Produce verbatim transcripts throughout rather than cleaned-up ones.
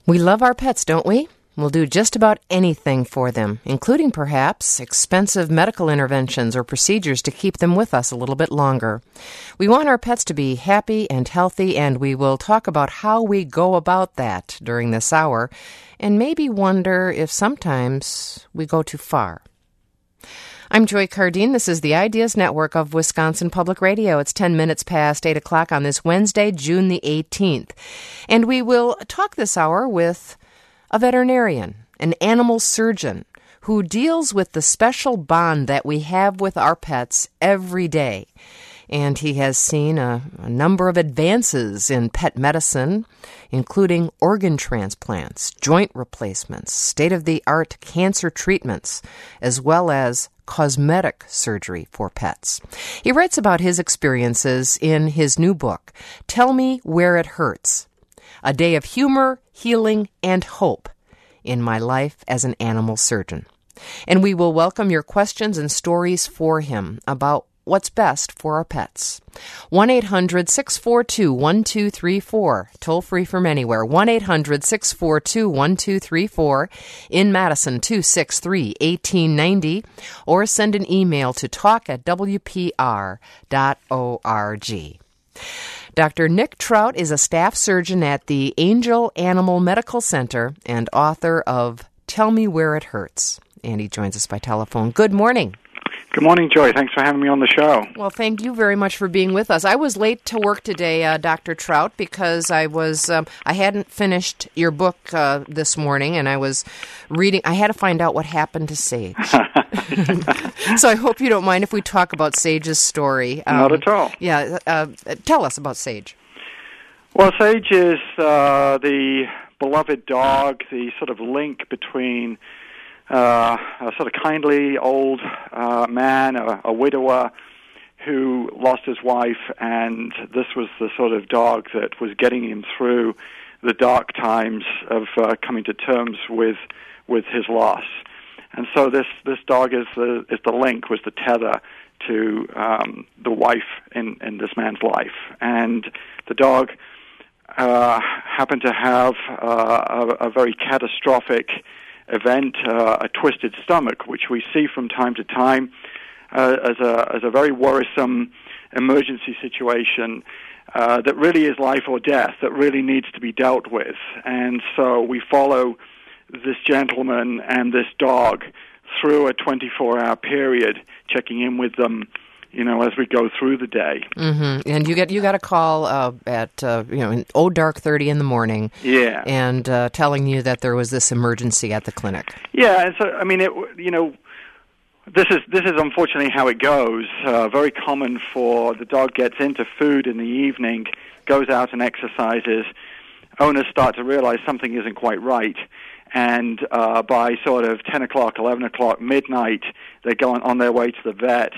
We love our pets, don't we? We'll do just about anything for them, including perhaps expensive medical interventions or procedures to keep them with us a little bit longer. We want our pets to be happy and healthy, and we will talk about how we go about that during this hour, and maybe wonder if sometimes we go too far. I'm Joy Cardine. This is the Ideas Network of Wisconsin Public Radio. It's ten minutes past eight o'clock on this Wednesday, June the eighteenth. And we will talk this hour with a veterinarian, an animal surgeon, who deals with the special bond that we have with our pets every day. And he has seen a, a number of advances in pet medicine, including organ transplants, joint replacements, state-of-the-art cancer treatments, as well as cosmetic surgery for pets. He writes about his experiences in his new book, Tell Me Where It Hurts, A Day of Humor, Healing, and Hope in My Life as an Animal Surgeon. And we will welcome your questions and stories for him about what's best for our pets. one eight hundred six four two one two three four, toll free from anywhere. one eight hundred six four two one two three four, in Madison two six three one eight nine zero, or send an email to talk at w p r dot org. Doctor Nick Trout is a staff surgeon at the Angel Animal Medical Center and author of Tell Me Where It Hurts. And he joins us by telephone. Good morning. Good morning, Joy. Thanks for having me on the show. Well, thank you very much for being with us. I was late to work today, uh, Doctor Trout, because I was um, I hadn't finished your book uh, this morning, and I was reading. I had to find out what happened to Sage. So I hope you don't mind if we talk about Sage's story. Um, Not at all. Yeah, uh, tell us about Sage. Well, Sage is uh, the beloved dog, the sort of link between Uh, a sort of kindly old uh, man, a, a widower who lost his wife, and this was the sort of dog that was getting him through the dark times of uh, coming to terms with with his loss. And so this this dog is the is the link, was the tether to um, the wife in, in this man's life. And the dog uh, happened to have uh, a, a very catastrophic event, uh, a twisted stomach, which we see from time to time uh, as a as a very worrisome emergency situation uh, that really is life or death, that really needs to be dealt with. And so we follow this gentleman and this dog through a twenty-four hour period, checking in with them, you know, as we go through the day. Mm-hmm. And you get you got a call uh, at uh, you know in oh dark thirty in the morning. Yeah. And uh, telling you that there was this emergency at the clinic. Yeah, and so I mean, it, you know, this is this is unfortunately how it goes. Uh, very common for the dog gets into food in the evening, goes out and exercises. Owners start to realize something isn't quite right. And uh, by sort of ten o'clock, eleven o'clock, midnight, they go on, on their way to the vet.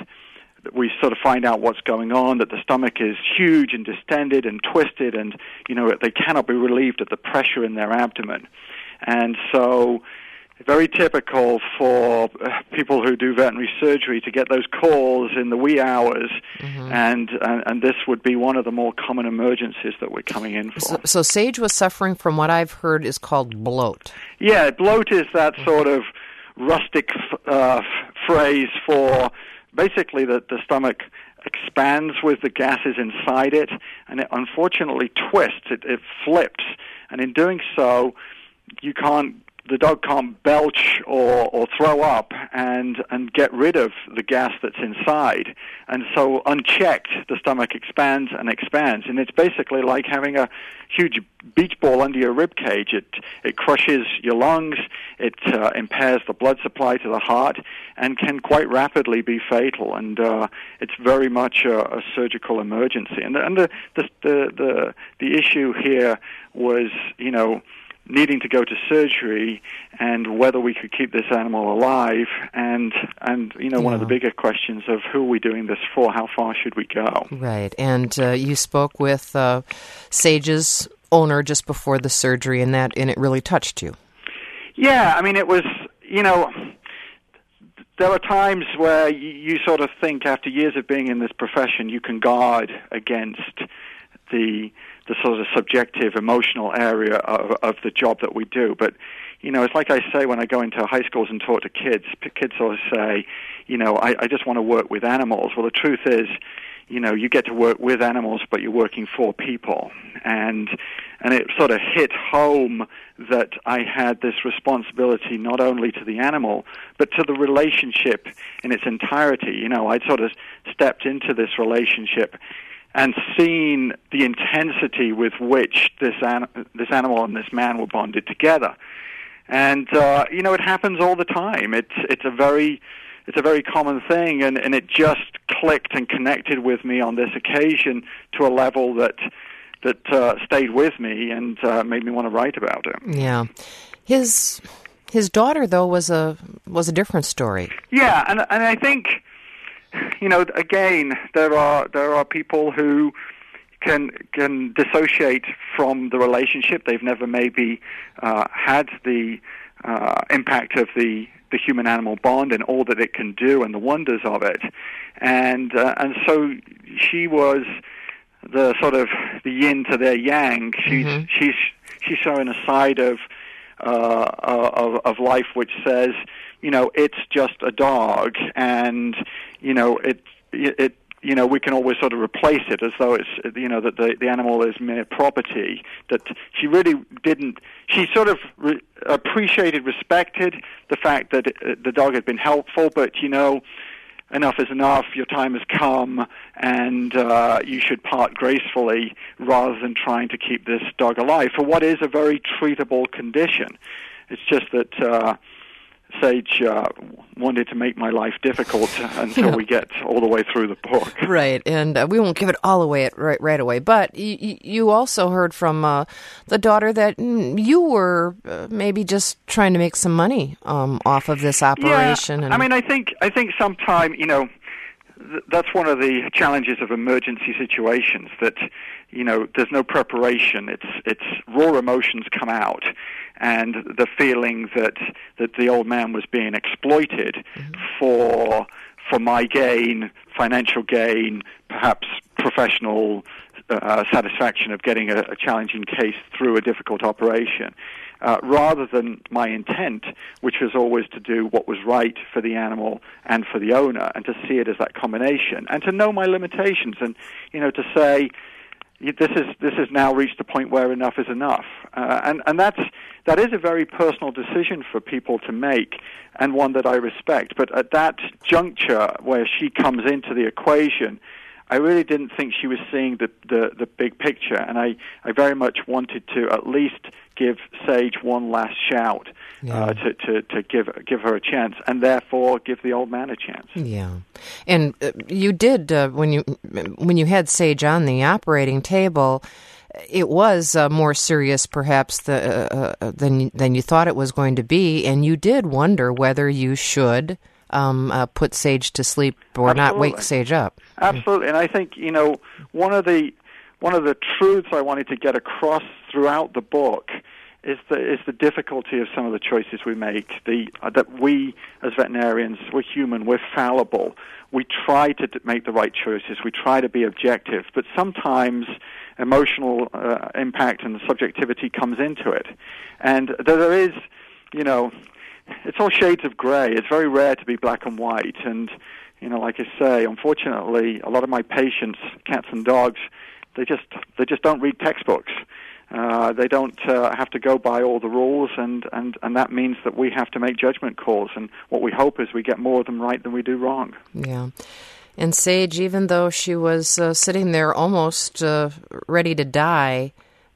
We sort of find out what's going on, that the stomach is huge and distended and twisted, and, you know, they cannot be relieved of the pressure in their abdomen. And so very typical for people who do veterinary surgery to get those calls in the wee hours, mm-hmm. and, and and this would be one of the more common emergencies that we're coming in for. So, so Sage was suffering from what I've heard is called bloat. Yeah, bloat is that sort of rustic uh, phrase for basically that the stomach expands with the gases inside it, and it unfortunately twists, it, it flips, and in doing so, you can't, the dog can't belch or, or throw up and, and get rid of the gas that's inside. And so unchecked, the stomach expands and expands, and it's basically like having a huge beach ball under your rib cage. It it crushes your lungs, it uh, impairs the blood supply to the heart, and can quite rapidly be fatal. And uh, it's very much a, a surgical emergency. And, and the, the the the the issue here was, you know, needing to go to surgery and whether we could keep this animal alive, and and you know yeah. one of the bigger questions of who are we doing this for, how far should we go? Right, and uh, you spoke with uh, Sage's owner just before the surgery, and that and it really touched you. Yeah, I mean, it was, you know, there are times where you, you sort of think after years of being in this profession you can guard against the the sort of subjective, emotional area of, of the job that we do. But, you know, it's like I say when I go into high schools and talk to kids, kids always say, you know, I, I just want to work with animals. Well, the truth is, you know, you get to work with animals, but you're working for people. And and it sort of hit home that I had this responsibility not only to the animal, but to the relationship in its entirety. You know, I'd sort of stepped into this relationship and seen the intensity with which this an- this animal and this man were bonded together. And, uh, you know, it happens all the time. It's it's a very... It's a very common thing, and, and it just clicked and connected with me on this occasion to a level that that uh, stayed with me and uh, made me want to write about it. Yeah, his his daughter though was a was a different story. Yeah, and and I think, you know, again, there are there are people who can can dissociate from the relationship. They've never maybe uh, had the uh, impact of the the human-animal bond and all that it can do and the wonders of it. And uh, and so she was the sort of the yin to their yang. She's mm-hmm. she's she's showing a side of, uh, of of life which says, you know, it's just a dog, and you know it it. You know, we can always sort of replace it as though it's, you know, that the, the animal is mere property. That she really didn't, she sort of re- appreciated, respected the fact that it, the dog had been helpful, but, you know, enough is enough, your time has come, and uh, you should part gracefully rather than trying to keep this dog alive for what is a very treatable condition. It's just that... Uh, Sage uh, wanted to make my life difficult until yeah. we get all the way through the book. Right, and uh, we won't give it all away right, right away. But y- you also heard from uh, the daughter that mm, you were uh, maybe just trying to make some money um, off of this operation. Yeah, and... I mean, I think I think sometime, you know, th- that's one of the challenges of emergency situations, that, you know, there's no preparation. It's it's raw emotions come out. And the feeling that that the old man was being exploited mm-hmm. for for my gain, financial gain, perhaps professional uh, satisfaction of getting a, a challenging case through a difficult operation, uh, rather than my intent, which was always to do what was right for the animal and for the owner, and to see it as that combination, and to know my limitations, and, you know, to say, this is this has now reached a point where enough is enough, uh, and and that's that is a very personal decision for people to make, and one that I respect. But at that juncture where she comes into the equation, I really didn't think she was seeing the the, the big picture, and I, I very much wanted to at least give Sage one last shout. Yeah. Uh, to, to, to give give her a chance, and therefore give the old man a chance. Yeah, and uh, you did uh, when you when you had Sage on the operating table. It was uh, more serious, perhaps, the, uh, uh, than than you thought it was going to be, and you did wonder whether you should um, uh, put Sage to sleep or Absolutely. not wake Sage up. Absolutely, and I think, you know, one of the one of the truths I wanted to get across throughout the book is the is the difficulty of some of the choices we make. The uh, that we as veterinarians, we're human, we're fallible. We try to d- make the right choices. We try to be objective, but sometimes emotional uh, impact and subjectivity comes into it, and there is, you know, it's all shades of gray. It's very rare to be black and white, and, you know, like I say, unfortunately, a lot of my patients, cats and dogs, they just they just don't read textbooks. Uh, they don't uh, have to go by all the rules, and, and, and that means that we have to make judgment calls. And what we hope is we get more of them right than we do wrong. Yeah. And Sage, even though she was uh, sitting there almost uh, ready to die,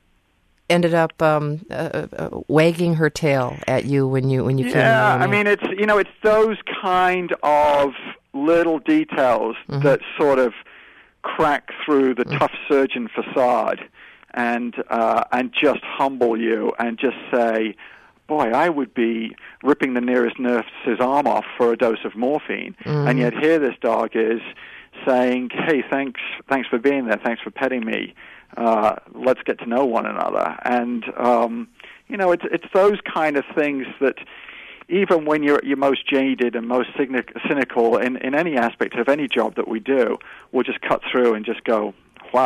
ended up um, uh, uh, wagging her tail at you when you when you yeah, came in. Yeah, I mean, it's you know, it's those kind of little details mm-hmm. that sort of crack through the mm-hmm. tough surgeon facade. And uh, and just humble you and just say, boy, I would be ripping the nearest nurse's arm off for a dose of morphine. Mm. And yet here this dog is saying, hey, thanks thanks for being there, thanks for petting me. Uh, let's get to know one another. And, um, you know, it's, it's those kind of things that even when you're at your most jaded and most cynical in, in any aspect of any job that we do, we'll just cut through and just go, wow.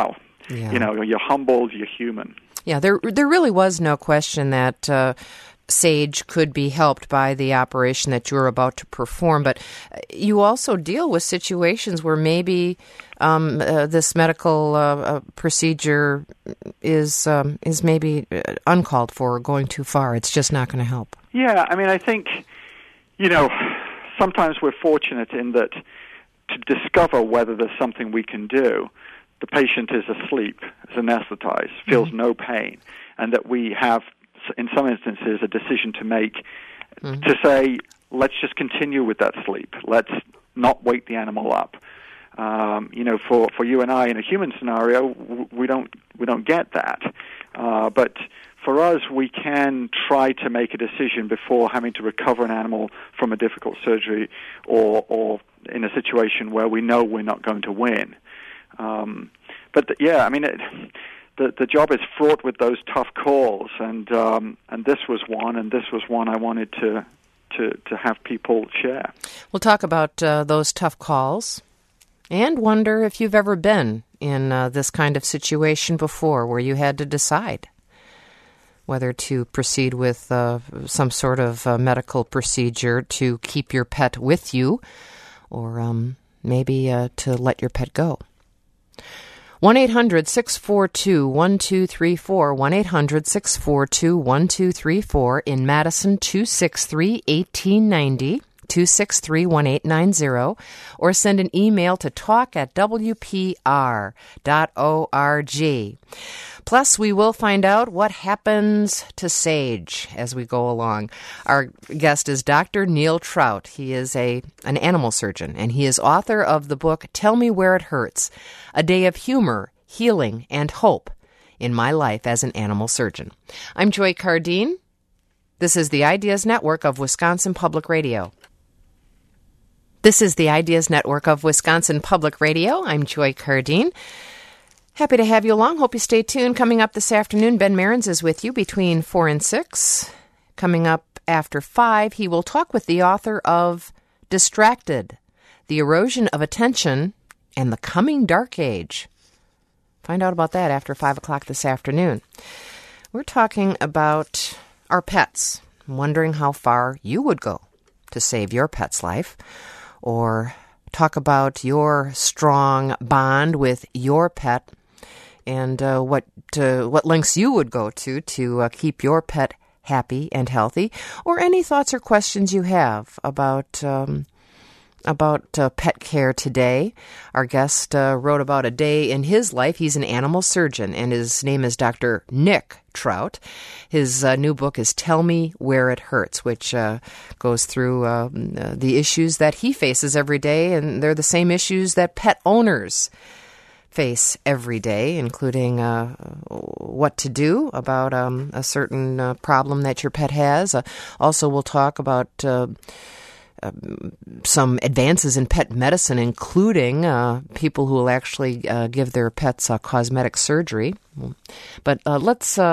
Yeah. You know, you're humbled, you're human. Yeah, there there really was no question that uh, Sage could be helped by the operation that you're about to perform, but you also deal with situations where maybe um, uh, this medical uh, uh, procedure is um, is maybe uncalled for or going too far. It's just not going to help. Yeah, I mean, I think, you know, sometimes we're fortunate in that to discover whether there's something we can do, the patient is asleep, is anesthetized, feels mm-hmm. no pain, and that we have, in some instances, a decision to make mm-hmm. to say, let's just continue with that sleep. Let's not wake the animal up. Um, you know, for, for you and I in a human scenario, we don't we don't get that. Uh, but for us, we can try to make a decision before having to recover an animal from a difficult surgery, or or in a situation where we know we're not going to win. Um, but the, yeah, I mean, it, the the job is fraught with those tough calls, and um, and this was one, and this was one I wanted to to to have people share. We'll talk about uh, those tough calls, and wonder if you've ever been in uh, this kind of situation before, where you had to decide whether to proceed with uh, some sort of uh, medical procedure to keep your pet with you, or um, maybe uh, to let your pet go. one eight hundred six four two one two three four, one eight hundred six four two one two three four, in Madison two six three one eight nine zero, two six three one eight nine zero, or send an email to talk at w p r dot org. Plus, we will find out what happens to Sage as we go along. Our guest is Doctor Neil Trout. He is a an animal surgeon, and he is author of the book Tell Me Where It Hurts, A Day of Humor, Healing, and Hope in My Life as an Animal Surgeon. I'm Joy Cardine. This is the Ideas Network of Wisconsin Public Radio. This is the Ideas Network of Wisconsin Public Radio. I'm Joy Cardine. Happy to have you along. Hope you stay tuned. Coming up this afternoon, Ben Mehrens is with you between four and six. Coming up after five, he will talk with the author of Distracted, The Erosion of Attention and the Coming Dark Age. Find out about that after five o'clock this afternoon. We're talking about our pets, wondering how far you would go to save your pet's life, or talk about your strong bond with your pet, and uh, what uh, what lengths you would go to to uh, keep your pet happy and healthy, or any thoughts or questions you have about um, about uh, pet care today. Our guest uh, wrote about a day in his life. He's an animal surgeon, and his name is Doctor Nick Trout. His uh, new book is Tell Me Where It Hurts, which uh, goes through uh, the issues that he faces every day, and they're the same issues that pet owners face every day, including uh, what to do about um, a certain uh, problem that your pet has. Uh, also, we'll talk about uh, uh, some advances in pet medicine, including uh, people who will actually uh, give their pets uh, cosmetic surgery. But uh, let's uh,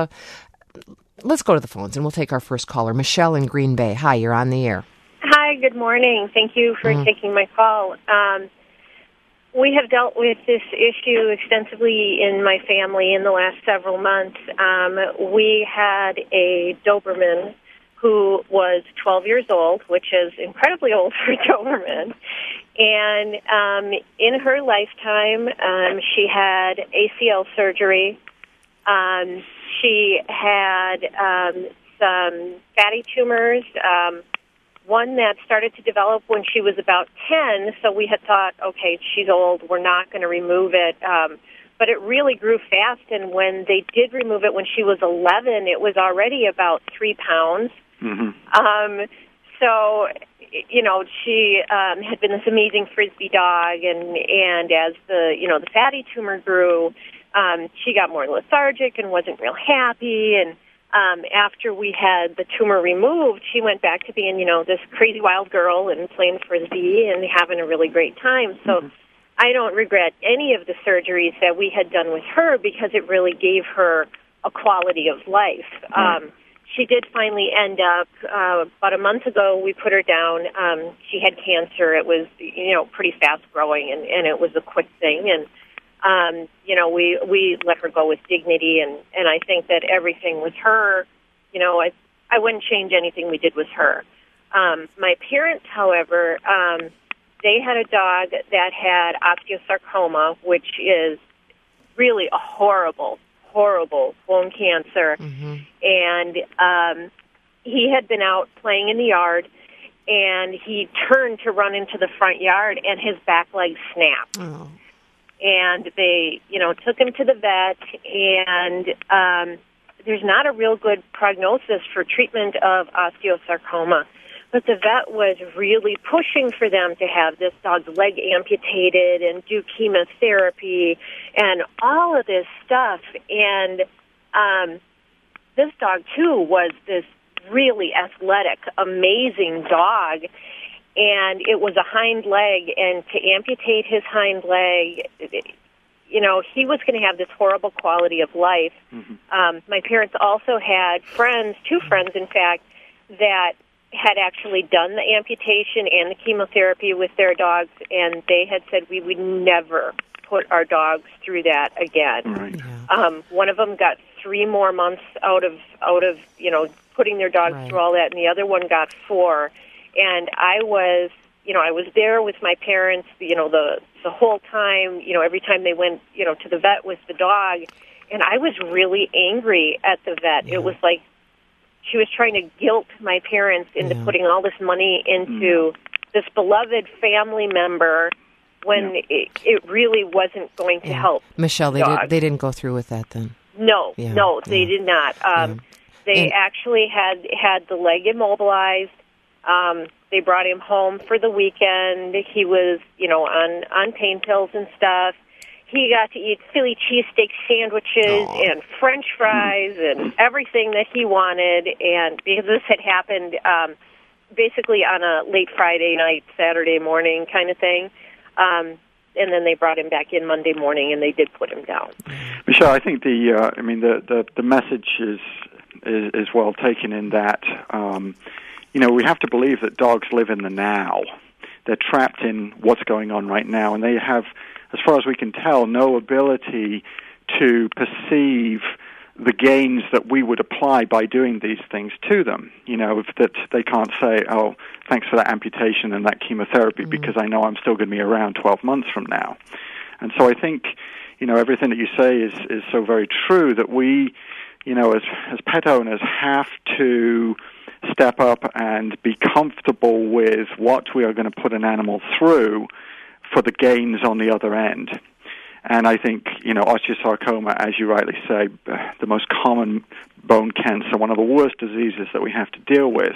let's go to the phones, and we'll take our first caller, Michelle in Green Bay. Hi, you're on the air. Hi, good morning. Thank you for mm. taking my call. Um, We have dealt with this issue extensively in my family in the last several months. Um, we had a Doberman who was twelve years old, which is incredibly old for a Doberman. And um, in her lifetime, um, she had A C L surgery. Um, she had um, some fatty tumors, um one that started to develop when she was about ten, so we had thought, okay, she's old, we're not going to remove it. Um, but it really grew fast, and when they did remove it when she was eleven, it was already about three pounds. Mm-hmm. Um, so, you know, she um, had been this amazing Frisbee dog, and, and as the, you know, the fatty tumor grew, um, she got more lethargic and wasn't real happy, and Um, after we had the tumor removed, she went back to being, you know, this crazy wild girl and playing Frisbee and having a really great time. So mm-hmm. I don't regret any of the surgeries that we had done with her because it really gave her a quality of life. Mm-hmm. Um, she did finally end up, uh, about a month ago, we put her down. Um, she had cancer. It was, you know, pretty fast growing, and, and it was a quick thing. And Um, you know, we, we let her go with dignity, and, and I think that everything with her, you know, I, I wouldn't change anything we did with her. Um, my parents, however, um, they had a dog that had osteosarcoma, which is really a horrible, horrible bone cancer. Mm-hmm. And um, he had been out playing in the yard, and he turned to run into the front yard, and his back leg snapped. Oh. And they, you know, took him to the vet, and um, there's not a real good prognosis for treatment of osteosarcoma. But the vet was really pushing for them to have this dog's leg amputated and do chemotherapy and all of this stuff. And um, this dog, too, was this really athletic, amazing dog. And it was a hind leg, and to amputate his hind leg, you know, he was going to have this horrible quality of life. Mm-hmm. Um, my parents also had friends, two friends, in fact, that had actually done the amputation and the chemotherapy with their dogs, and they had said we would never put our dogs through that again. Right. Yeah. Um, one of them got three more months out of out of you know putting their dogs right. through all that, and the other one got four. And I was, you know, I was there with my parents, you know, the the whole time. You know, every time they went, you know, to the vet with the dog, and I was really angry at the vet. Yeah. It was like she was trying to guilt my parents into yeah. putting all this money into mm. this beloved family member when yeah. it, it really wasn't going to yeah. help. Michelle, they, did, they didn't go through with that then? No, yeah. no, they yeah. did not. Um, yeah. They and, actually had, had the leg immobilized. Um, they brought him home for the weekend. He was, you know, on, on pain pills and stuff. He got to eat Philly cheesesteak sandwiches Aww. and French fries and everything that he wanted. And because this had happened um, basically on a late Friday night, Saturday morning kind of thing. Um, and then they brought him back in Monday morning, and they did put him down. Michelle, I think the, uh, I mean, the, the, the message is, is is well taken in that, um, you know, we have to believe that dogs live in the now. They're trapped in what's going on right now, and they have, as far as we can tell, no ability to perceive the gains that we would apply by doing these things to them. You know, if that they can't say, oh, thanks for that amputation and that chemotherapy mm-hmm. because I know I'm still going to be around twelve months from now. And so I think, you know, everything that you say is, is so very true that we, you know, as, as pet owners have to step up and be comfortable with what we are going to put an animal through for the gains on the other end. And I think, you know, osteosarcoma, as you rightly say, the most common bone cancer, one of the worst diseases that we have to deal with,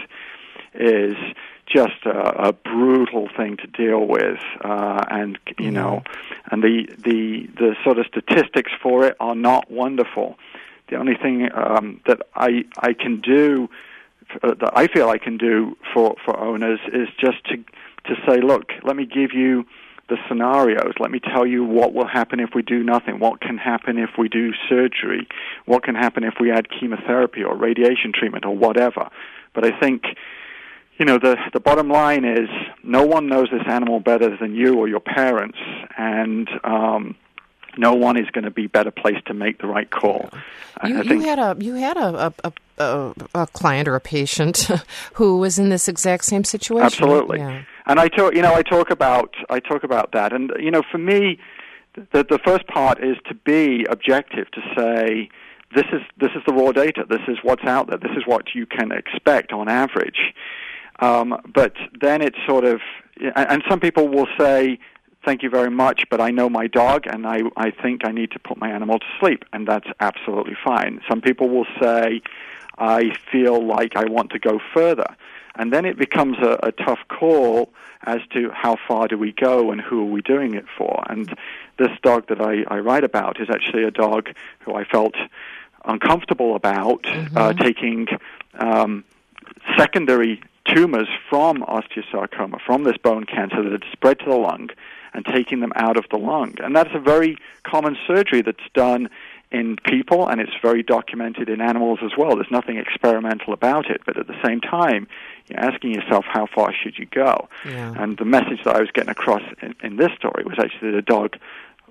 is just a, a brutal thing to deal with. Uh, and, you mm-hmm. know, and the, the, the sort of statistics for it are not wonderful. The only thing um, that I, I can do, uh, that I feel I can do for, for owners is just to, to say, look, let me give you the scenarios. Let me tell you what will happen if we do nothing, what can happen if we do surgery, what can happen if we add chemotherapy or radiation treatment or whatever. But I think, you know, the, the bottom line is no one knows this animal better than you or your parents, and um, no one is going to be better placed to make the right call. You, I think, you had a you had a a, a a client or a patient who was in this exact same situation. Absolutely. Yeah. And I talk, you know, I talk about, I talk about that, and you know, for me, the the first part is to be objective, to say, this is this is the raw data, this is what's out there, this is what you can expect on average. Um, but then it's sort of, and some people will say, thank you very much, but I know my dog, and I I think I need to put my animal to sleep, and that's absolutely fine. Some people will say, I feel like I want to go further. And then it becomes a, a tough call as to how far do we go and who are we doing it for. And this dog that I, I write about is actually a dog who I felt uncomfortable about mm-hmm. uh, taking um, secondary tumors from osteosarcoma, from this bone cancer that had spread to the lung, and taking them out of the lung. And that's a very common surgery that's done in people, and it's very documented in animals as well. There's nothing experimental about it, but at the same time, you're asking yourself, how far should you go? Yeah. And the message that I was getting across in, in this story was actually that a dog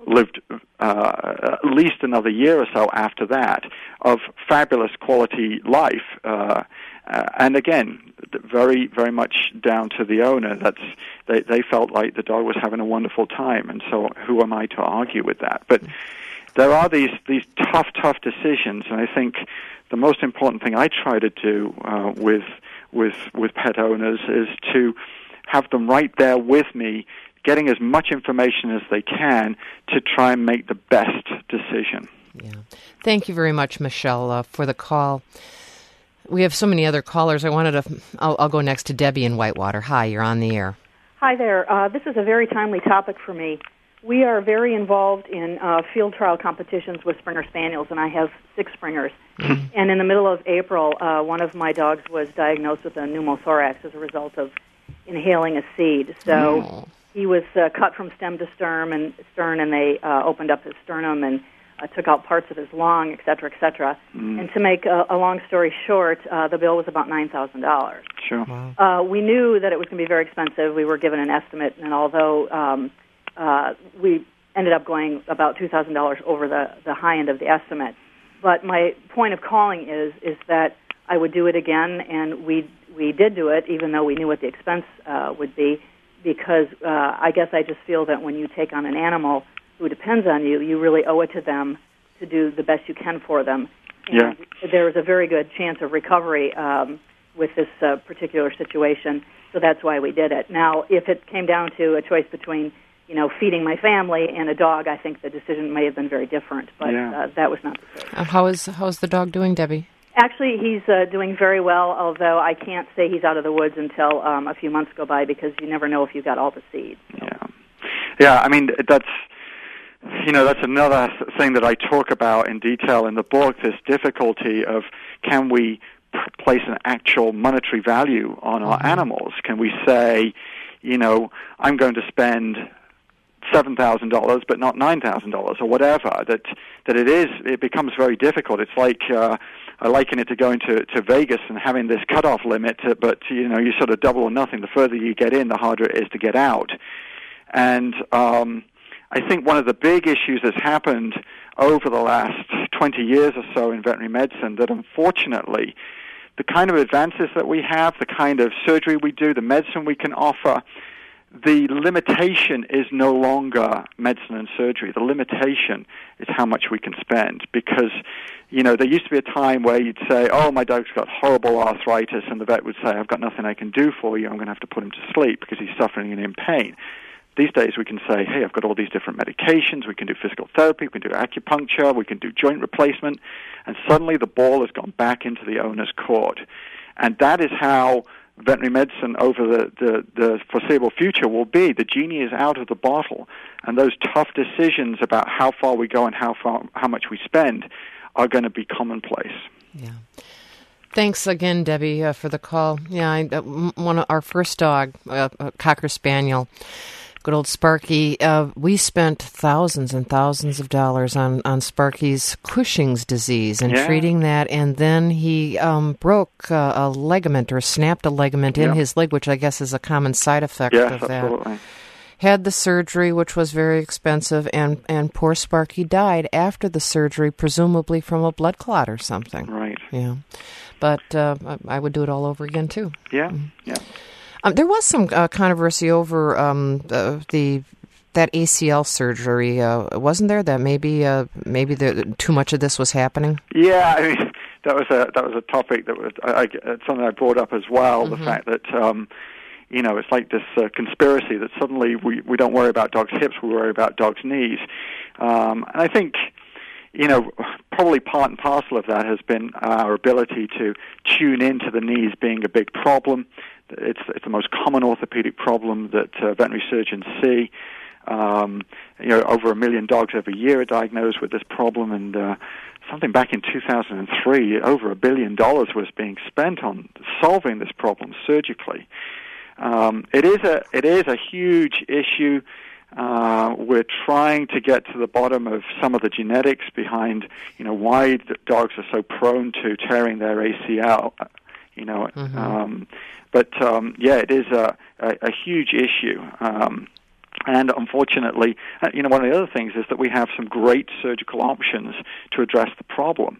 lived uh, at least another year or so after that of fabulous quality life. Uh, uh, and again, very, very much down to the owner. That's they, they felt like the dog was having a wonderful time, and so who am I to argue with that? But there are these, these tough, tough decisions, and I think the most important thing I try to do uh, with with with pet owners is to have them right there with me, getting as much information as they can to try and make the best decision. Yeah. Thank you very much, Michelle, uh, for the call. We have so many other callers. I wanted to, I'll, I'll go next to Debbie in Whitewater. Hi, you're on the air. Hi there. Uh, this is a very timely topic for me. We are very involved in uh, field trial competitions with Springer Spaniels, and I have six Springers. Mm-hmm. And in the middle of April, uh, one of my dogs was diagnosed with a pneumothorax as a result of inhaling a seed. So oh. he was uh, cut from stem to stern, and stern, and they uh, opened up his sternum and uh, took out parts of his lung, et cetera, et cetera. Mm. And to make a, a long story short, uh, the bill was about nine thousand dollars. Sure. Wow. Uh, we knew that it was going to be very expensive. We were given an estimate, and although um, uh, we ended up going about two thousand dollars over the, the high end of the estimate. But my point of calling is is that I would do it again, and we we did do it, even though we knew what the expense uh, would be, because uh, I guess I just feel that when you take on an animal who depends on you, you really owe it to them to do the best you can for them. And yeah. there is a very good chance of recovery um, with this uh, particular situation, so that's why we did it. Now, if it came down to a choice between, you know, feeding my family and a dog, I think the decision may have been very different, but yeah. uh, that was not the case. Uh, how is how's the dog doing, Debbie? Actually, he's uh, doing very well, although I can't say he's out of the woods until um, a few months go by, because you never know if you got all the seeds. So. Yeah, yeah. I mean, that's you know that's another thing that I talk about in detail in the book. This difficulty of can we p- place an actual monetary value on our mm-hmm. animals? Can we say, you know, I'm going to spend seven thousand dollars, but not nine thousand dollars, or whatever. That that it is. It becomes very difficult. It's like uh, I liken it to going to, to Vegas and having this cutoff limit. To, but you know, you sort of double or nothing. The further you get in, the harder it is to get out. And um, I think one of the big issues that's happened over the last twenty years or so in veterinary medicine, that unfortunately, the kind of advances that we have, the kind of surgery we do, the medicine we can offer, the limitation is no longer medicine and surgery. The limitation is how much we can spend, because, you know, there used to be a time where you'd say, oh, my dog's got horrible arthritis, and the vet would say, I've got nothing I can do for you. I'm going to have to put him to sleep because he's suffering and in pain. These days we can say, hey, I've got all these different medications. We can do physical therapy. We can do acupuncture. We can do joint replacement. And suddenly the ball has gone back into the owner's court. And that is how veterinary medicine over the, the, the foreseeable future will be. The genie is out of the bottle, and those tough decisions about how far we go and how far, how much we spend are going to be commonplace. Yeah. Thanks again, Debbie, uh, for the call. Yeah, I, uh, one of our first dog, uh, a Cocker Spaniel, good old Sparky, uh, we spent thousands and thousands of dollars on, on Sparky's Cushing's disease and yeah. treating that, and then he um, broke uh, a ligament or snapped a ligament yeah. in his leg, which I guess is a common side effect yes, of that. Absolutely. Had the surgery, which was very expensive, and, and poor Sparky died after the surgery, presumably from a blood clot or something. Right. Yeah. But uh, I would do it all over again, too. Yeah, mm-hmm. yeah. Um, there was some uh, controversy over um, uh, the that A C L surgery, uh, wasn't there? That maybe uh, maybe the, too much of this was happening. Yeah, I mean that was a that was a topic that was I, I, something I brought up as well. Mm-hmm. The fact that um, you know it's like this uh, conspiracy that suddenly we, we don't worry about dogs' hips, we worry about dogs' knees, um, and I think. You know, probably part and parcel of that has been our ability to tune into the knees being a big problem. It's, it's the most common orthopedic problem that uh, veterinary surgeons see. Um, you know, over a million dogs every year are diagnosed with this problem, and uh, something back in two thousand three, over a billion dollars was being spent on solving this problem surgically. Um, it is a it is a huge issue. Uh, we're trying to get to the bottom of some of the genetics behind, you know, why the dogs are so prone to tearing their A C L. You know, mm-hmm. um, but um, yeah, it is a, a, a huge issue. Um, And unfortunately, uh, you know, one of the other things is that we have some great surgical options to address the problem.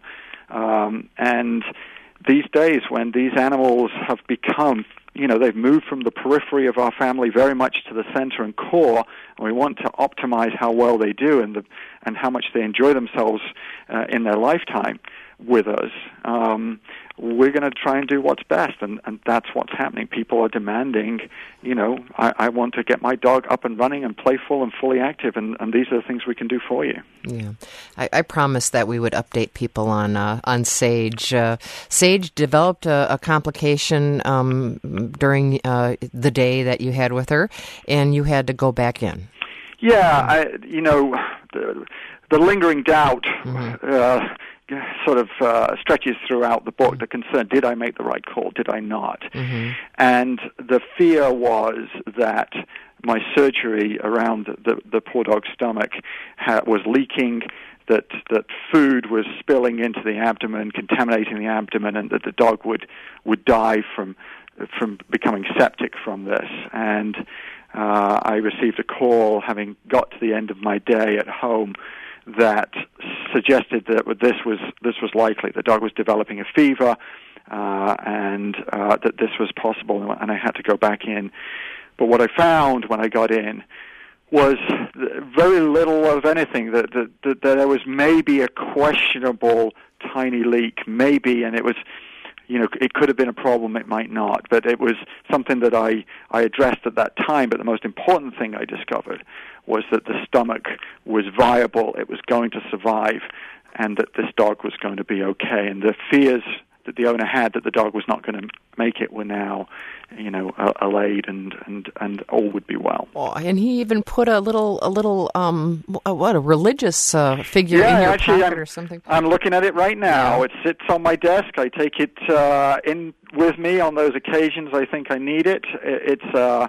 Um, and these days, when these animals have become, you know, they've moved from the periphery of our family very much to the center and core, and we want to optimize how well they do and the, and how much they enjoy themselves uh, in their lifetime with us, um, we're going to try and do what's best, and, and that's what's happening. People are demanding, you know, I, I want to get my dog up and running and playful and fully active, and, and these are the things we can do for you. Yeah, I, I promised that we would update people on uh, on Sage. Uh, Sage developed a, a complication um, during uh, the day that you had with her, and you had to go back in. Yeah, I, you know, the, the lingering doubt Mm-hmm. uh, sort of uh, stretches throughout the book, the concern, did I make the right call, did I not? Mm-hmm. And the fear was that my surgery around the, the poor dog's stomach ha- was leaking, that that food was spilling into the abdomen, contaminating the abdomen, and that the dog would, would die from from becoming septic from this. And uh, I received a call, having got to the end of my day at home, that suggested that this was this was likely. The dog was developing a fever, uh, and uh, that this was possible, and I had to go back in. But what I found when I got in was very little of anything. That, that, that there was maybe a questionable tiny leak, maybe, and it was, you know, it could have been a problem, it might not, but it was something that I, I addressed at that time. But the most important thing I discovered was that the stomach was viable, it was going to survive, and that this dog was going to be okay. And the fears that the owner had that the dog was not going to make it were now, you know, uh, allayed, and, and, and all would be well. Oh, and he even put a little, a little, um, what, a religious uh, figure yeah, in your actually, pocket I'm, or something? I'm looking at it right now. Yeah. It sits on my desk. I take it uh, in with me on those occasions I think I need it. It's uh,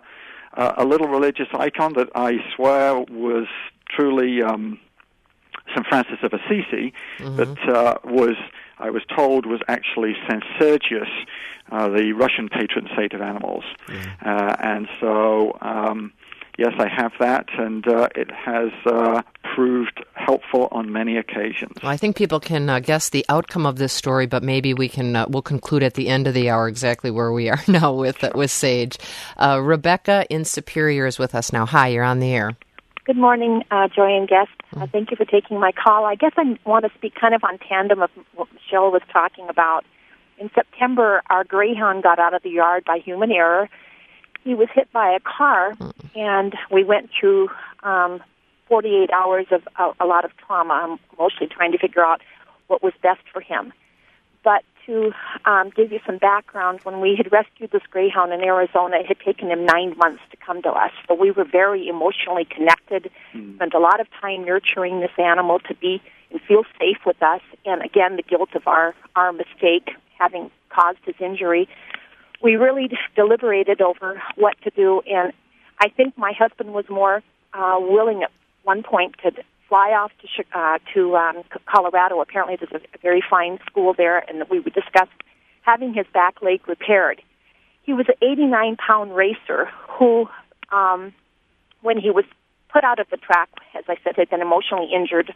a little religious icon that I swear was truly um, Saint Francis of Assisi, mm-hmm. but uh, was... I was told was actually Saint Sergius, uh, the Russian patron saint of animals. Mm. Uh, and so, um, yes, I have that, and uh, it has uh, proved helpful on many occasions. Well, I think people can uh, guess the outcome of this story, but maybe we can uh, we'll conclude at the end of the hour exactly where we are now with uh, with Sage. Uh, Rebecca in Superior is with us now. Hi, you're on the air. Good morning, uh, Joy and guests. Uh, thank you for taking my call. I guess I want to speak kind of on tandem of what Michelle was talking about. In September, our greyhound got out of the yard by human error. He was hit by a car, and we went through um, forty-eight hours of uh, a lot of trauma, mostly trying to figure out what was best for him. But to um, give you some background, when we had rescued this greyhound in Arizona, it had taken him nine months to come to us. So we were very emotionally connected, mm. spent a lot of time nurturing this animal to be and feel safe with us. And again, the guilt of our, our mistake having caused his injury. We really deliberated over what to do, and I think my husband was more uh, willing at one point to fly off to uh, to um, Colorado. Apparently, there's a very fine school there, and we would discuss having his back leg repaired. He was an eighty-nine pound racer who, um, when he was put out of the track, as I said, had been emotionally injured.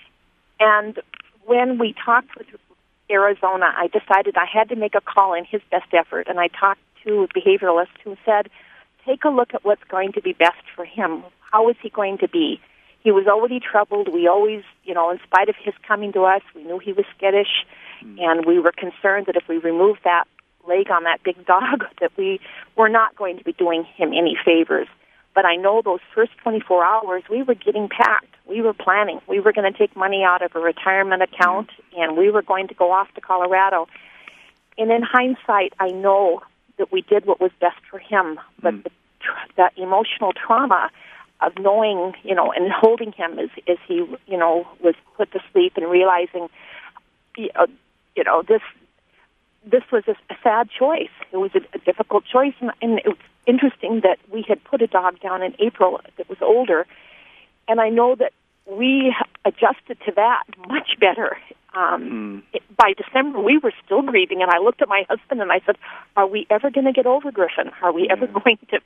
And when we talked with Arizona, I decided I had to make a call in his best effort, and I talked to a behavioralist who said, take a look at what's going to be best for him. How is he going to be? He was already troubled. We always, you know, in spite of his coming to us, we knew he was skittish, mm. and we were concerned that if we removed that leg on that big dog, that we were not going to be doing him any favors. But I know those first twenty-four hours, we were getting packed. We were planning. We were going to take money out of a retirement account, mm. and we were going to go off to Colorado. And in hindsight, I know that we did what was best for him, but mm. the, the emotional trauma of knowing, you know, and holding him as, as he, you know, was put to sleep and realizing, you know, this this was a, a sad choice. It was a, a difficult choice, and, and it was interesting that we had put a dog down in April that was older, and I know that we adjusted to that much better. Um, mm. it, by December, we were still grieving, and I looked at my husband and I said, are we ever going to get over Griffin? Are we ever going to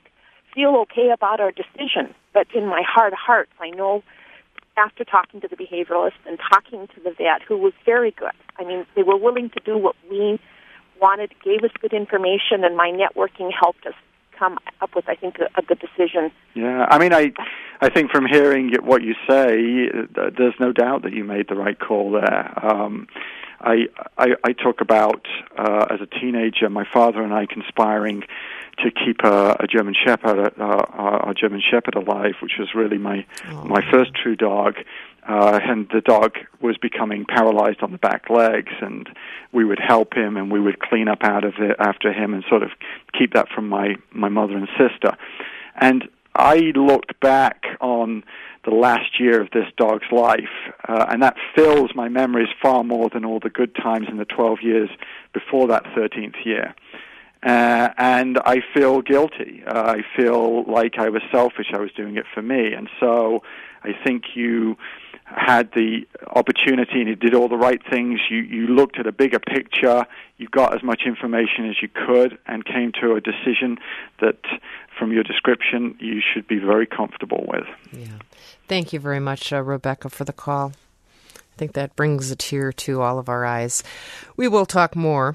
feel okay about our decision. But in my heart of hearts, I know after talking to the behavioralist and talking to the vet, who was very good. I mean, they were willing to do what we wanted, gave us good information, and my networking helped us come up with, I think, a, a good decision. Yeah, I mean, I I think from hearing what you say, there's no doubt that you made the right call there. Um, I, I I talk about, uh, as a teenager, my father and I conspiring to keep a, a German Shepherd, uh, our German Shepherd alive, which was really my oh. my first true dog. Uh, and the dog was becoming paralyzed on the back legs, and we would help him, and we would clean up out of it after him, and sort of keep that from my, my mother and sister. And I look back on the last year of this dog's life, uh, and that fills my memories far more than all the good times in the twelve years before that thirteenth year. Uh, and I feel guilty. Uh, I feel like I was selfish. I was doing it for me. And so I think you had the opportunity and you did all the right things. You, you looked at a bigger picture. You got as much information as you could and came to a decision that, from your description, you should be very comfortable with. Yeah. Thank you very much, uh, Rebecca, for the call. I think that brings a tear to all of our eyes. We will talk more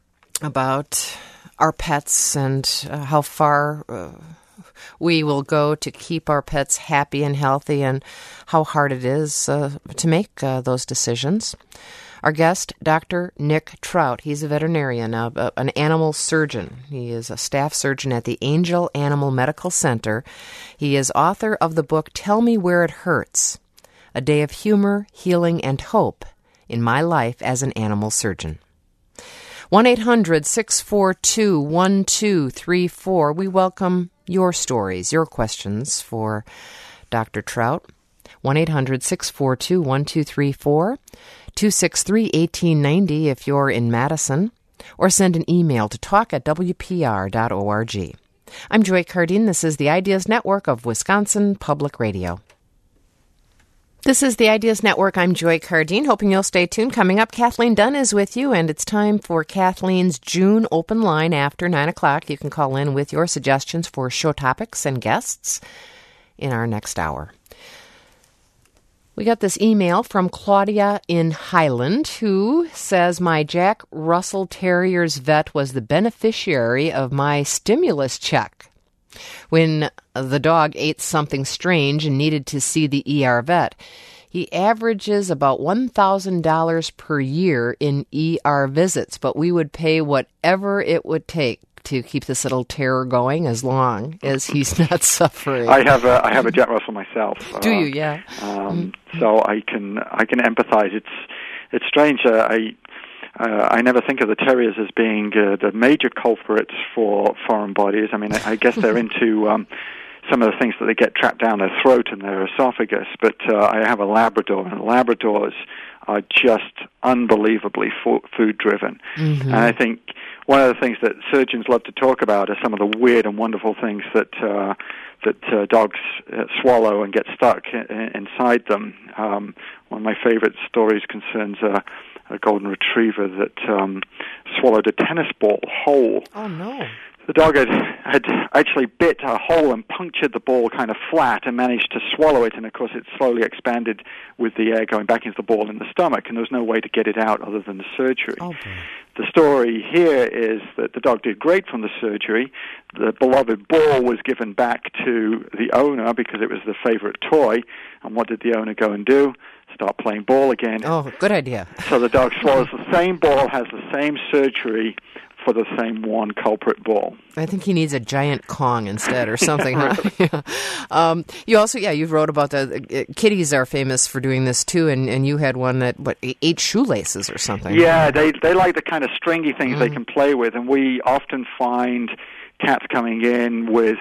about our pets and uh, how far uh, we will go to keep our pets happy and healthy, and how hard it is uh, to make uh, those decisions. Our guest, Doctor Nick Trout. He's a veterinarian, uh, uh, an animal surgeon. He is a staff surgeon at the Angel Animal Medical Center. He is author of the book Tell Me Where It Hurts, A Day of Humor, Healing, and Hope in My Life as an Animal Surgeon. one eight hundred six four two one two three four. We welcome your stories, your questions for Doctor Trout. one eight hundred six four two one two three four, two six three one eight nine zero if you're in Madison, or send an email to talk at w p r dot org. I'm Joy Cardine. This is the Ideas Network of Wisconsin Public Radio. This is the Ideas Network. I'm Joy Cardine, hoping you'll stay tuned. Coming up, Kathleen Dunn is with you, and it's time for Kathleen's June open line after nine o'clock. You can call in with your suggestions for show topics and guests in our next hour. We got this email from Claudia in Highland, who says, my Jack Russell Terrier's vet was the beneficiary of my stimulus check when the dog ate something strange and needed to see the E R vet. He averages about one thousand dollars per year in E R visits, but we would pay whatever it would take to keep this little terror going as long as he's not suffering. I have a I have a Jack Russell myself. Do uh, you? Yeah. Um, mm-hmm. So I can I can empathize. It's it's strange. Uh, I. Uh, I never think of the terriers as being uh, the major culprits for foreign bodies. I mean, I, I guess they're into um, some of the things that they get trapped down their throat and their esophagus. But uh, I have a Labrador, and Labradors are just unbelievably fo- food-driven. Mm-hmm. And I think one of the things that surgeons love to talk about are some of the weird and wonderful things that uh, that uh, dogs uh, swallow and get stuck in, inside them. Um, one of my favorite stories concerns uh, a golden retriever that um, swallowed a tennis ball whole. Oh, no. The dog had, had actually bit a hole and punctured the ball kind of flat and managed to swallow it, and of course it slowly expanded with the air going back into the ball in the stomach, and there was no way to get it out other than the surgery. Okay. The story here is that the dog did great from the surgery. The beloved ball was given back to the owner because it was the favorite toy, and what did the owner go and do? Start playing ball again. Oh, good idea. So the dog swallows the same ball, has the same surgery for the same one culprit ball. I think he needs a giant Kong instead or something, huh? Yeah. Um, you also, yeah, you wrote about the uh, kitties are famous for doing this too, and, and you had one that, what, ate shoelaces or something. Yeah, they they like the kind of stringy things mm. they can play with, and we often find cats coming in with,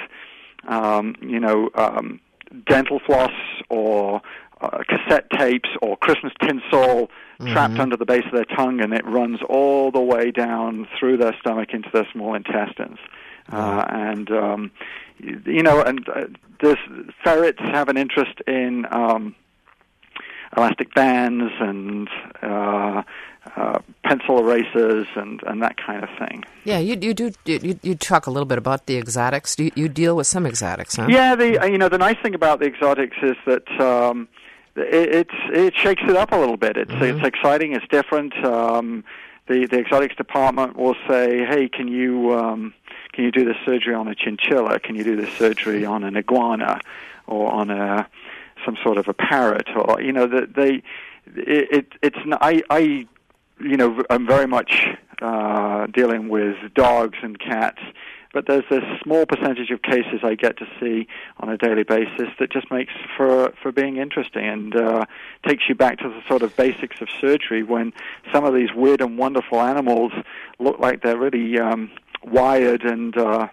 um, you know, um, dental floss or Uh, cassette tapes or Christmas tinsel mm-hmm. trapped under the base of their tongue, and it runs all the way down through their stomach into their small intestines. Mm-hmm. Uh, and, um, you, you know, and uh, this, ferrets have an interest in um, elastic bands and uh, uh, pencil erasers and, and that kind of thing. Yeah, you you do you, you talk a little bit about the exotics. Do you, you deal with some exotics, huh? Yeah, the you know the nice thing about the exotics is that um, it, it's it shakes it up a little bit. It's mm-hmm. it's exciting. It's different. Um, the the exotics department will say, "Hey, can you um, can you do this surgery on a chinchilla? Can you do this surgery on an iguana, or on a some sort of a parrot?" Or you know, the, they it, it it's I I you know I'm very much uh, dealing with dogs and cats. But there's this small percentage of cases I get to see on a daily basis that just makes for for being interesting and uh, takes you back to the sort of basics of surgery when some of these weird and wonderful animals look like they're really um, wired and uh,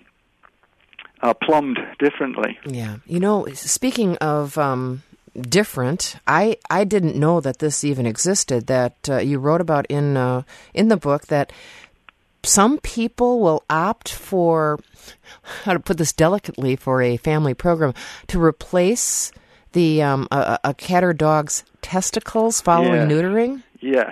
uh, plumbed differently. Yeah. You know, speaking of um, different, I, I didn't know that this even existed, that uh, you wrote about in uh, in the book that some people will opt for, how to put this delicately, for a family program to replace the um, a, a cat or dog's testicles following yeah. neutering. Yes,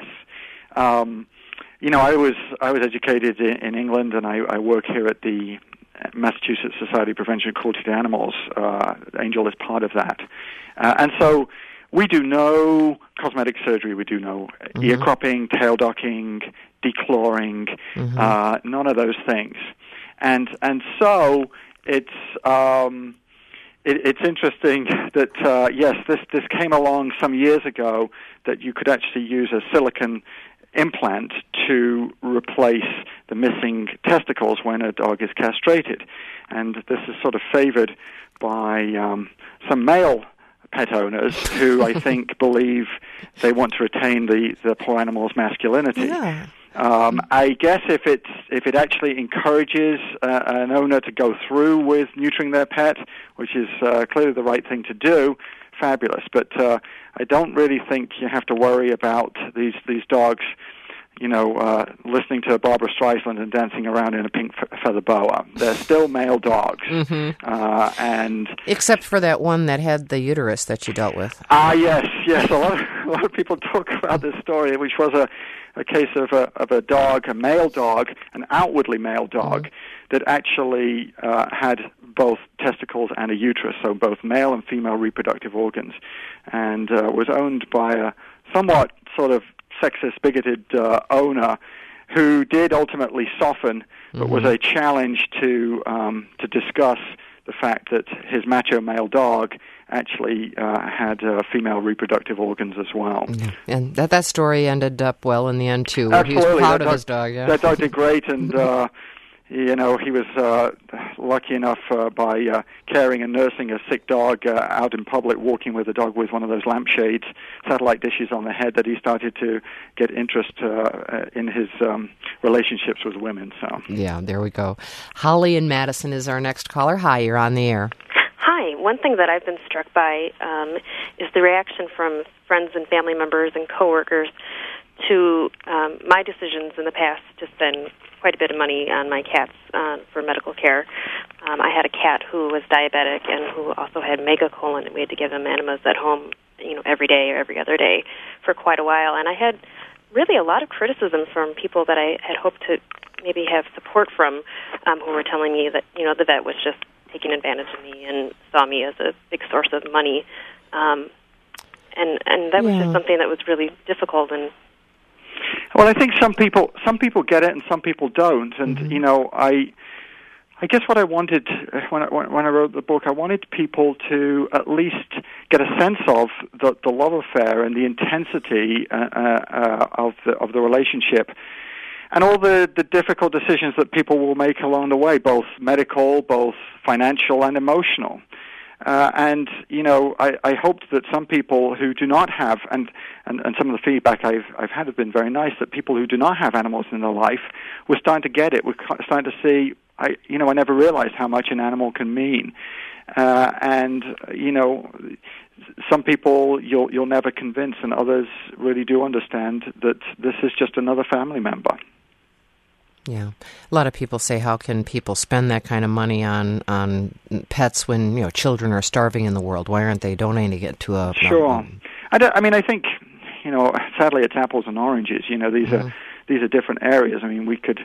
um, you know, I was I was educated in, in England, and I, I work here at the Massachusetts Society of Prevention of Cruelty to Animals. Uh, Angel is part of that, uh, and so we do no cosmetic surgery. We do no mm-hmm. ear cropping, tail docking, declawing, mm-hmm. uh, none of those things, and and so it's um, it, it's interesting that uh, yes, this this came along some years ago that you could actually use a silicone implant to replace the missing testicles when a dog is castrated, and this is sort of favored by um, some male pet owners who I think believe they want to retain the, the poor animal's masculinity. Yeah. Um, I guess if it's if it actually encourages uh, an owner to go through with neutering their pet, which is uh, clearly the right thing to do, fabulous. But uh, I don't really think you have to worry about these these dogs, you know, uh, listening to Barbara Streisand and dancing around in a pink fe- feather boa. They're still male dogs, mm-hmm. uh, and except for that one that had the uterus that you dealt with. Ah, yes, yes. A lot of a lot of people talk about this story, which was a. a case of a of a dog, a male dog, an outwardly male dog, mm-hmm. that actually uh, had both testicles and a uterus, so both male and female reproductive organs, and uh, was owned by a somewhat sort of sexist, bigoted uh, owner who did ultimately soften, but mm-hmm. was a challenge to um, to discuss the fact that his macho male dog actually uh, had uh, female reproductive organs as well. Yeah. And that that story ended up well in the end, too, where Absolutely. he was proud that of dog, his dog. Yeah. That dog did great, and uh, you know, he was uh, lucky enough uh, by uh, caring and nursing a sick dog uh, out in public, walking with a dog with one of those lampshades, satellite dishes on the head, that he started to get interest uh, in his um, relationships with women. So yeah, there we go. Holly in Madison is our next caller. Hi, you're on the air. Hi. One thing that I've been struck by um, is the reaction from friends and family members and coworkers to um, my decisions in the past to spend quite a bit of money on my cats uh, for medical care. Um, I had a cat who was diabetic and who also had megacolon, and we had to give him enemas at home, you know, every day or every other day for quite a while. And I had really a lot of criticism from people that I had hoped to maybe have support from, um, who were telling me that, you know, the vet was just taking advantage of me and saw me as a big source of money. Um, and and that was yeah. just something that was really difficult. And well, I think some people some people get it and some people don't. And mm-hmm. you know, I I guess what I wanted when I, when I wrote the book, I wanted people to at least get a sense of the, the love affair and the intensity uh, uh, of the of the relationship, and all the, the difficult decisions that people will make along the way, both medical, both financial, and emotional. Uh, and, you know, I, I hoped that some people who do not have, and, and, and some of the feedback I've, I've had have been very nice, that people who do not have animals in their life were starting to get it, were starting to see, I, you know, I never realized how much an animal can mean. Uh, and, you know, some people you'll, you'll never convince, and others really do understand that this is just another family member. Yeah. A lot of people say, how can people spend that kind of money on, on pets when, you know, children are starving in the world? Why aren't they donating it to a... Sure. Um, I, don't, I mean, I think, you know, sadly, it's apples and oranges. You know, these mm-hmm. are these are different areas. I mean, we could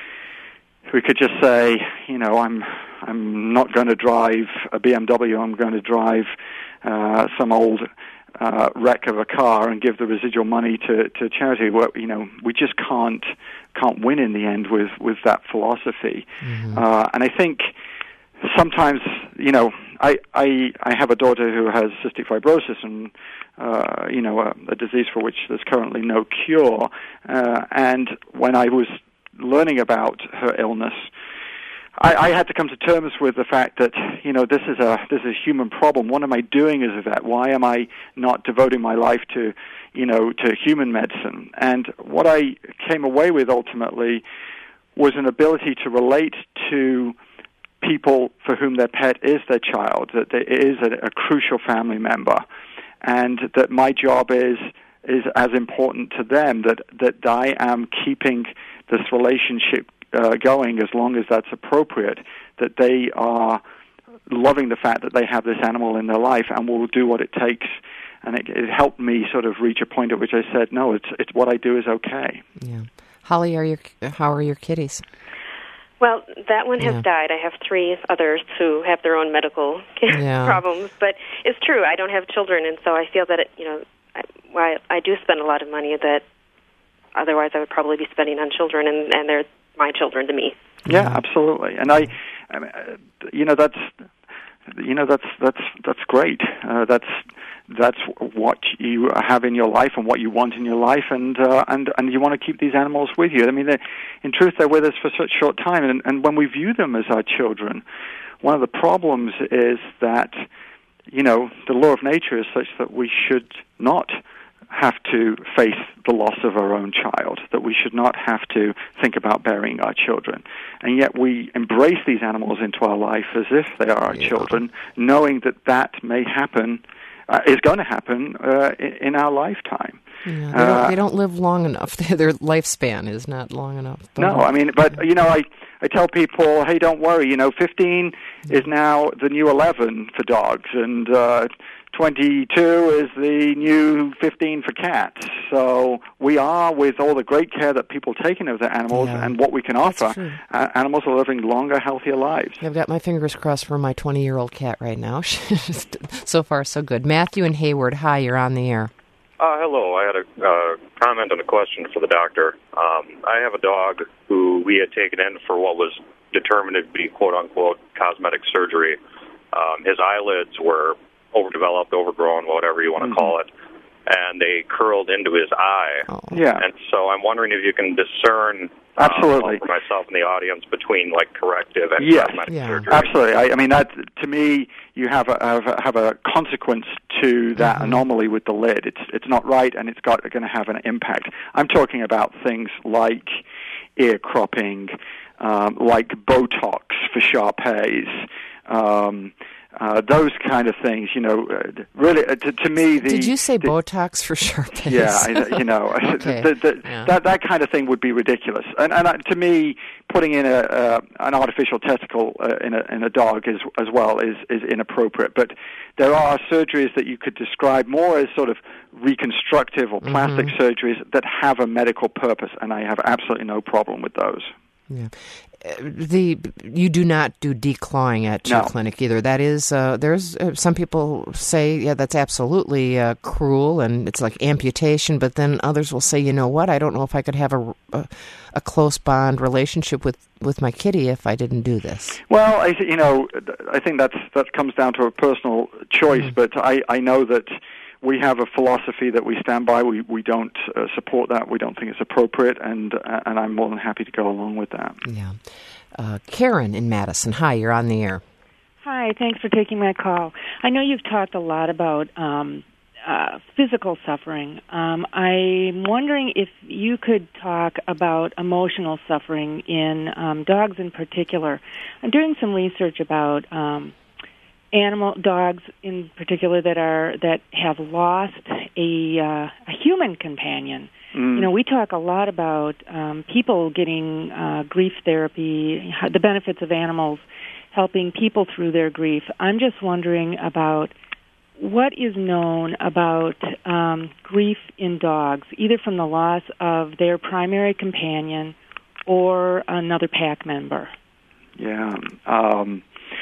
we could just say, you know, I'm I'm not going to drive a B M W. I'm going to drive uh, some old uh, wreck of a car and give the residual money to, to charity. Well, you know, we just can't can't win in the end with, with that philosophy. Mm-hmm. Uh, and I think sometimes, you know, I, I I have a daughter who has cystic fibrosis and, uh, you know, a, a disease for which there's currently no cure. Uh, and when I was learning about her illness, I, I had to come to terms with the fact that, you know, this is a this is a human problem. What am I doing as a vet? Why am I not devoting my life to, you know, to human medicine? And what I came away with ultimately was an ability to relate to people for whom their pet is their child, that it is a, a crucial family member, and that my job is is as important to them, that, that I am keeping this relationship uh, going as long as that's appropriate, that they are loving the fact that they have this animal in their life and will do what it takes. And it, it helped me sort of reach a point at which I said, no, it's it's what I do is okay. Yeah. Holly, are your how are your kitties? Well, that one has yeah. died. I have three others who have their own medical yeah. problems. But it's true, I don't have children, and so I feel that, it, you know, I, I, I do spend a lot of money that otherwise I would probably be spending on children, and, and they're my children to me. Yeah, absolutely. And I, I mean, you know, that's, you know, that's that's that's great. Uh, that's that's what you have in your life and what you want in your life, and uh, and and you want to keep these animals with you. I mean, in truth, they're with us for such a short time, and and when we view them as our children, one of the problems is that, you know, the law of nature is such that we should not have to face the loss of our own child, that we should not have to think about burying our children. And yet we embrace these animals into our life as if they are our yeah. children, knowing that that may happen, uh, is going to happen uh, in, in our lifetime. Yeah, they, don't, uh, they don't live long enough. Their lifespan is not long enough. But no, I mean, but, you know, I, I tell people, hey, don't worry, you know, fifteen yeah. is now the new eleven for dogs, and uh, twenty-two is the new fifteen for cats. So we are, with all the great care that people are taking of their animals yeah. and what we can offer, uh, animals are living longer, healthier lives. I've got my fingers crossed for my twenty-year-old cat right now. So far, so good. Matthew and Hayward, hi, you're on the air. Uh, hello. I had a uh, comment and a question for the doctor. Um, I have a dog who we had taken in for what was determined to be, quote-unquote, cosmetic surgery. Um, his eyelids were overdeveloped, overgrown, whatever you want to mm-hmm. call it, and they curled into his eye. Oh. Yeah. And so I'm wondering if you can discern, absolutely, uh, for myself and the audience, between like corrective and yes. cosmetic yeah. surgery. Absolutely. I, I mean, that to me, you have a have a, have a consequence to that mm-hmm. anomaly with the lid. It's it's not right, and it's got going to have an impact. I'm talking about things like ear cropping, um, like Botox for Shar-Peis. Um, Uh, those kind of things, you know, uh, really, uh, to, to me, the... Did you say the, Botox for Shar-Peis? Yeah, I, you know, okay. the, the, yeah. that that kind of thing would be ridiculous. And, and uh, to me, putting in a uh, an artificial testicle uh, in a in a dog is, as well is, is inappropriate. But there are surgeries that you could describe more as sort of reconstructive or plastic mm-hmm. surgeries that have a medical purpose, and I have absolutely no problem with those. Yeah. The you do not do declawing at your no. clinic either. That is, uh, there's uh, some people say, yeah, that's absolutely uh, cruel and it's like amputation. But then others will say, you know what? I don't know if I could have a, a, a close bond relationship with, with my kitty if I didn't do this. Well, I you know, I think that's that comes down to a personal choice. Mm. But I, I know that we have a philosophy that we stand by. We we don't uh, support that. We don't think it's appropriate, and uh, and I'm more than happy to go along with that. Yeah. Uh, Karen in Madison, hi, you're on the air. Hi, thanks for taking my call. I know you've talked a lot about um, uh, physical suffering. Um, I'm wondering if you could talk about emotional suffering in um, dogs in particular. I'm doing some research about Um, animal dogs in particular that are that have lost a uh, a human companion. Mm. You know, we talk a lot about um, people getting uh, grief therapy, the benefits of animals helping people through their grief. I'm just wondering about what is known about um, grief in dogs, either from the loss of their primary companion or another pack member? Yeah. Um,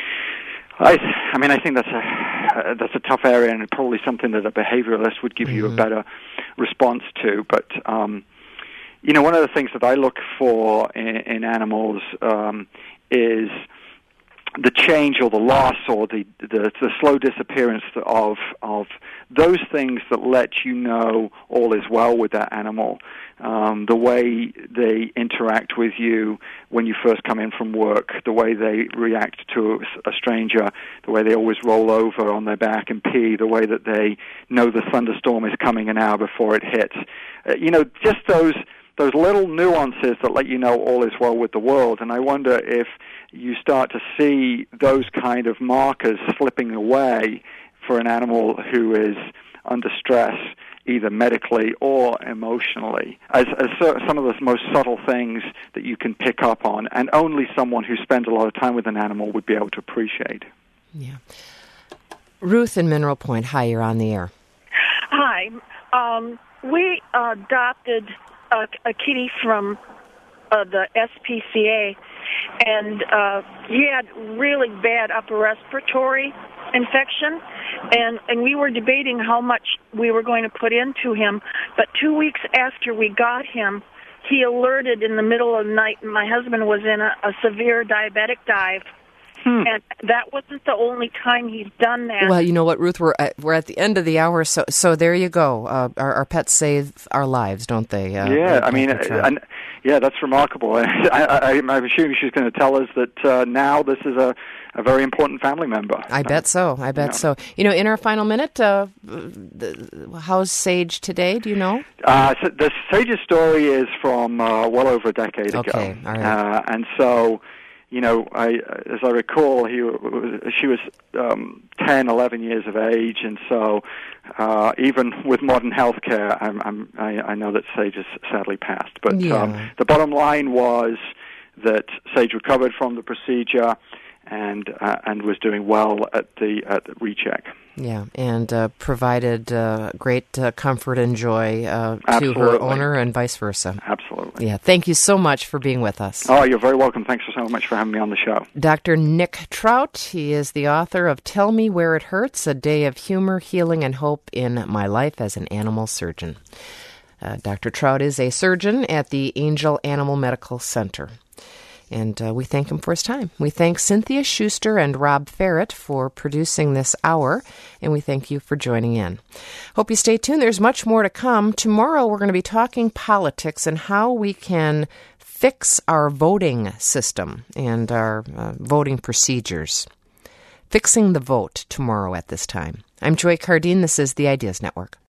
I, I mean, I think that's a that's a tough area, and probably something that a behavioralist would give mm-hmm. you a better response to. But um, you know, one of the things that I look for in, in animals um, is the change or the loss or the, the the slow disappearance of of those things that let you know all is well with that animal. Um, the way they interact with you when you first come in from work, the way they react to a stranger, the way they always roll over on their back and pee, the way that they know the thunderstorm is coming an hour before it hits. Uh, you know, just those those little nuances that let you know all is well with the world. And I wonder if you start to see those kind of markers slipping away for an animal who is under stress, either medically or emotionally, as, as some of the most subtle things that you can pick up on, and only someone who spends a lot of time with an animal would be able to appreciate. Yeah. Ruth in Mineral Point, hi, you're on the air. Hi. Um, we adopted a, a kitty from uh, the S P C A, and uh, he had really bad upper respiratory infection, and, and we were debating how much we were going to put into him, but two weeks after we got him, he alerted in the middle of the night, and my husband was in a, a severe diabetic dive. Hmm. And that wasn't the only time he's done that. Well, you know what, Ruth, we're at, we're at the end of the hour, so so there you go. Uh, our, our pets save our lives, don't they? Uh, yeah, I mean, and, yeah, that's remarkable. I, I, I'm assuming she's going to tell us that uh, now this is a, a very important family member. I bet so. I bet yeah. so. You know, in our final minute, uh, the, how's Sage today? Do you know? Uh, so the Sage's story is from uh, well over a decade okay. ago. Okay, all right. Uh, and so... You know, I, as I recall, he, she was um, ten, eleven years of age, and so uh, even with modern health care, I'm, I'm, I, I know that Sage has sadly passed. But yeah. um, the bottom line was that Sage recovered from the procedure and uh, and was doing well at the at the recheck. Yeah, and uh, provided uh, great uh, comfort and joy uh, to Absolutely. her owner and vice versa. Absolutely. Yeah, thank you so much for being with us. Oh, you're very welcome. Thanks so much for having me on the show. Doctor Nick Trout, he is the author of Tell Me Where It Hurts, A Day of Humor, Healing, and Hope in My Life as an Animal Surgeon. Uh, Doctor Trout is a surgeon at the Angel Animal Medical Center. And uh, we thank him for his time. We thank Cynthia Schuster and Rob Ferret for producing this hour, and we thank you for joining in. Hope you stay tuned. There's much more to come. Tomorrow we're going to be talking politics and how we can fix our voting system and our uh, voting procedures. Fixing the vote tomorrow at this time. I'm Joy Cardine. This is the Ideas Network.